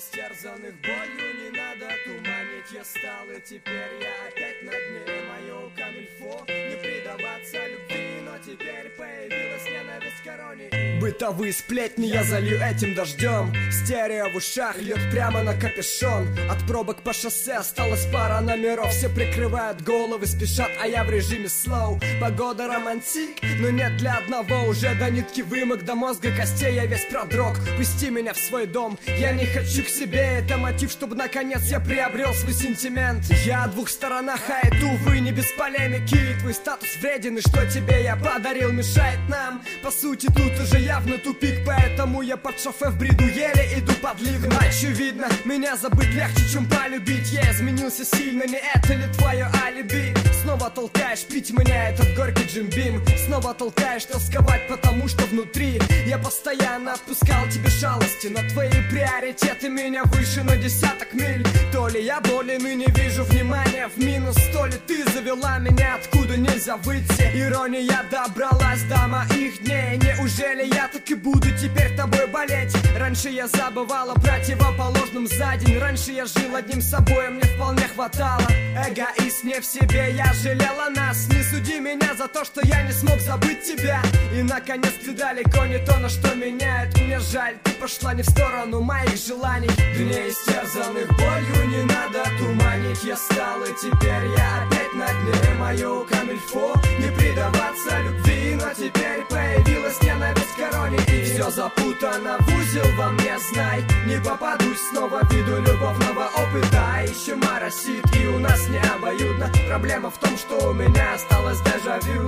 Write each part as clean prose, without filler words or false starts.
истерзанных болью не надо туманить. Я стал, и теперь я опять на дне. Мое камильфо не предаваться любви, но теперь появилась ненависть к короне. Бытовые сплетни я залью этим дождем. Стерео в ушах льет прямо на капюшон. От пробок по шоссе осталась пара номеров. Все прикрывают головы, спешат, а я в режиме слоу. Погода романтик, но нет для одного. Уже до нитки вымок, до мозга костей я весь продрог. Пусти меня в свой дом, я не хочу к себе. Это мотив, чтобы наконец я приобрел свой сентимент. Я о двух сторонах, а это, увы, не без полемики. Твой статус вреден, и что тебе я подарил, мешает нам. По сути, тут уже явно тупик, поэтому я под шофе в бреду еле иду под ливнем. Очевидно, меня забыть легче, чем полюбить. Я изменился сильно, не это ли твое алиби? Снова толкаешь пить меня этот горький джимбим. Снова толкаешь тосковать, потому что внутри я постоянно отпускал тебе шалости. Но твои приоритеты меня выше на десяток миль. То ли я болен и не вижу внимания в минус, то ли ты завела меня, откуда нельзя выйти. Ирония добралась до моих дней. Неужели я так и буду теперь тобой болеть? Раньше я забывал о противоположном за день. Раньше я жил одним собой, мне вполне хватало. Эгоист не в себе, я жалел о нас. Не суди меня за то, что я не смог забыть тебя. И наконец ты далеко не то, на что меняет. Мне жаль, ты пошла не в сторону моих желаний. Дней истерзанных болью не надо туманить. Я стал, и теперь я опять на дне. Мое камильфо не предаваться любви, но теперь появилась ненависть к короне. И все запутано в узел во мне, знай. Не попадусь снова в виду любовного опыта. Еще моросит, и у нас не обоюдно. Проблема в том, что у меня осталось дежавю.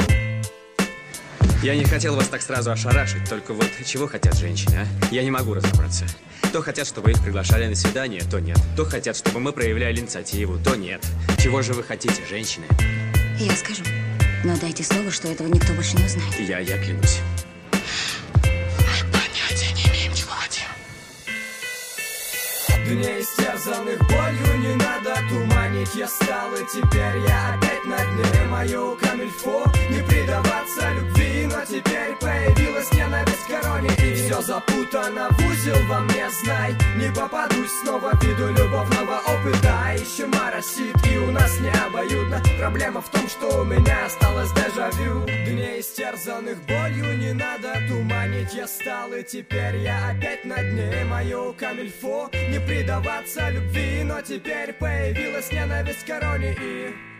Я не хотел вас так сразу ошарашить, только вот чего хотят женщины, а? Я не могу разобраться. То хотят, чтобы их приглашали на свидание, то нет. То хотят, чтобы мы проявляли инициативу, то нет. Чего же вы хотите, женщины? Я скажу, но дайте слово, что этого никто больше не узнает. Я клянусь. Мы понятия не имеем, чего хотим. Дней истерзанных болью не надо туманить. Я стал, и теперь я опять на дне. Мое камильфо не предаваться любви, но теперь появилась ненависть к короне. И все запутано в узел во мне, знай. Не попадусь снова в виду любовного опыта. Еще моросит, и у нас не обоюдно. Проблема в том, что у меня осталось дежавю. Дней истерзанных болью не надо туманить. Я стал, и теперь я опять на дне. Мое камильфо не предаваться любви, но теперь появилась ненависть к короне. И